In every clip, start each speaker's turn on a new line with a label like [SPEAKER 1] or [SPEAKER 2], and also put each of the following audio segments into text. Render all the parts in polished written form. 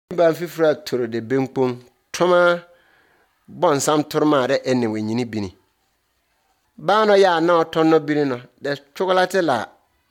[SPEAKER 1] Ban fifra toro de benkpon toma bonsam turma de enne wenyini bini. Bano ya na tonno bini no de chocolate la.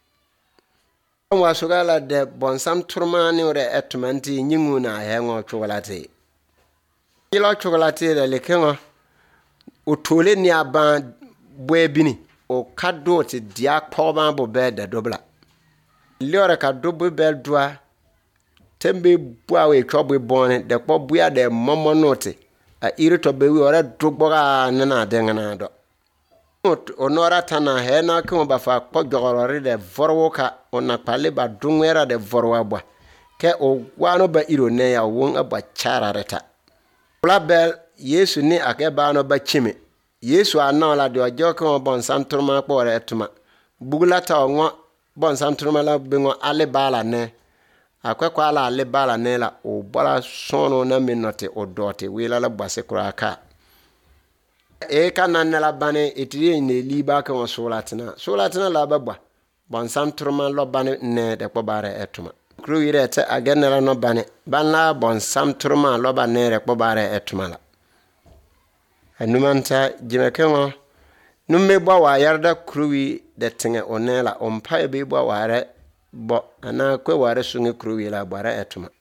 [SPEAKER 1] Wa sugala de bonsam turma ni ore etmanti nyingu na hengo chocolate. Ilo chocolate de lekengo o tole ni aban bwe bini o kado ti dia kpoban bo be de dobla. Liore kado bo be doa tembe bua we chobwe bone de kpo bua de momo note a irito be wi ore dogboga na dengana do. Onora tana hena ko ba fa kpo jogorore de vorwoka ona pale ba dungwera de vorwa bwa ke o wano ba iro ne ya won aba charareta. Bel Yesu ni ake ba no ba chime Yesu anola de ojo ko bon santurma kpo re etuma bugula ta onwo bon santurma la bengo ale bala ne akwekwa ala ale bala ne la o bola sono na minote o dote wela la base kuraka e kanana la bane etiri ne liba ka solatina la babwa bon santurma lo bane ne de kpo bare etuma kru yire te agenela no bane banla bon santurma lo bane re kpo bare etuma la anumanta jimekengo numme bwa wa yarda kruwi de tinge onela ompa be bwa ware bo ana kwe ware sunge kruwi la bare etuma